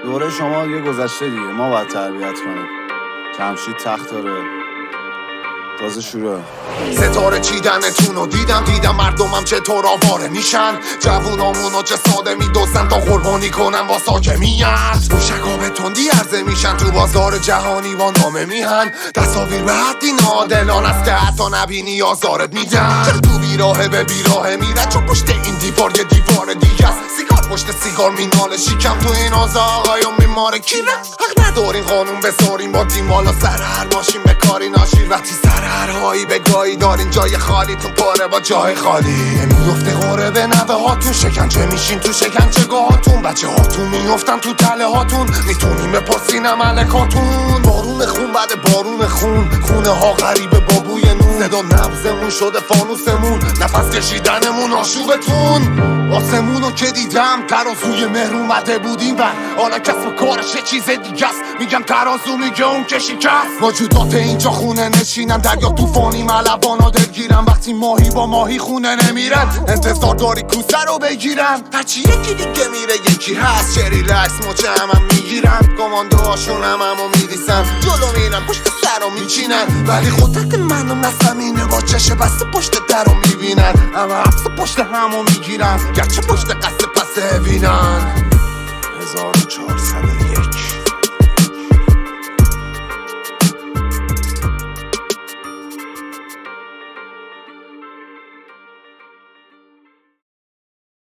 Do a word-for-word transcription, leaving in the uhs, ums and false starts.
دوره شما یه گذشته دیگه، ما باید تربیت کنیم. جمشید تخت داره، تازه شروع. ستاره چیدنتونو دیدم دیدم مردمم چطور آواره میشن، جوونامونو چه ساده میدوزن تا قربانی کنن واسا که میاد. موشکا به تندی عرضه میشن تو بازار جهانی و نامه میهن. تصاویر به حدی نادلان است که حتی نبینی آزارت میدن. تو بیراهه به بیراهه میره چون پشت این دیوار یه دیوار دیگه است. سیگار پشت سیگار میناله شیکم تو این آزا آقایون میماره کیره. حق ندارین قانون بذارین با دیمالا سر هر ماشین به کاری ناشیر. وقتی سر هر هایی به گاهی دارین جای خالیتون پاره با جای خالی. نمیفته غوره به نوه هاتون، شکنجه میشین تو شکنجه گاهاتون. بچه هاتون میفتن تو تله هاتون، میتونیم بپرسین ملکاتون. بارون خون بعد بارون خون، خونه ها غریبه با بوی نون. صدا نبزمون شده فانوسمون، نفس کشیدنمون آشوبتون. آسمونو که دیدم ترازوی مهر اومده بودیم و حالا کسب و کارش یه چیز دیگه است. میگم ترازو میگه اون که شکست. موجودات اینجا خونه نشینن، دریا طوفانی ملبانا دلگیرن. وقتی ماهی با ماهی خونه نمیرن، انتظار داری کوسه رو بگیرن. هرچی یکی دیگه میره یکی هست، چری لکس مچه هم هم میگیرن. کماندوهاشون هم همو میریسن، جلو میرن پشت سر رو میچینن. ولی خودت منو نسمینه با چشه بسته پشت در رو میبینن. همه حبس پشت همو میگیرن، گرچه پشت قصد پس بینن. هزار و چهارصد